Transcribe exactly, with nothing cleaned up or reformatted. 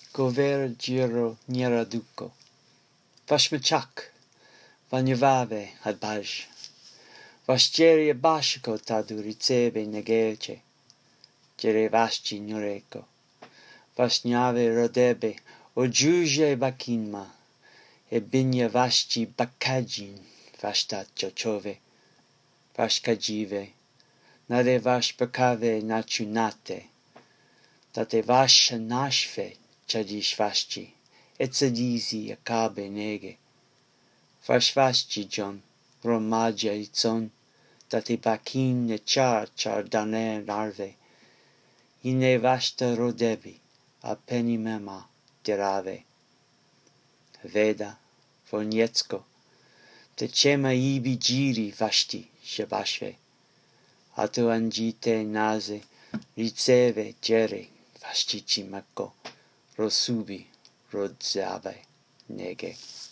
gover giro nieraduco. Vashmachak, vanyavave adbaj. Vasgeria bashiko tadu riceve negelce. Gere vasci nureco. Vasgnave rodebe, o giuje bakinma. E binya vasci bakajin, vashtat jochove. Vashkajive. Nade vash bakave nachunate. Tate vash nashve chadish vashchi. Etzadizi akabe nege. Vash vashchi John. Romagia itzon. Tate bakin ne char char daner narve. Ine vashta rodebi. Apeni mema dirave. Veda. Vonietsko. Te chema ibi giri vashti shabashve. Atu angite nase. Riceve gere vashtici mako. Rosubi rodzave nege.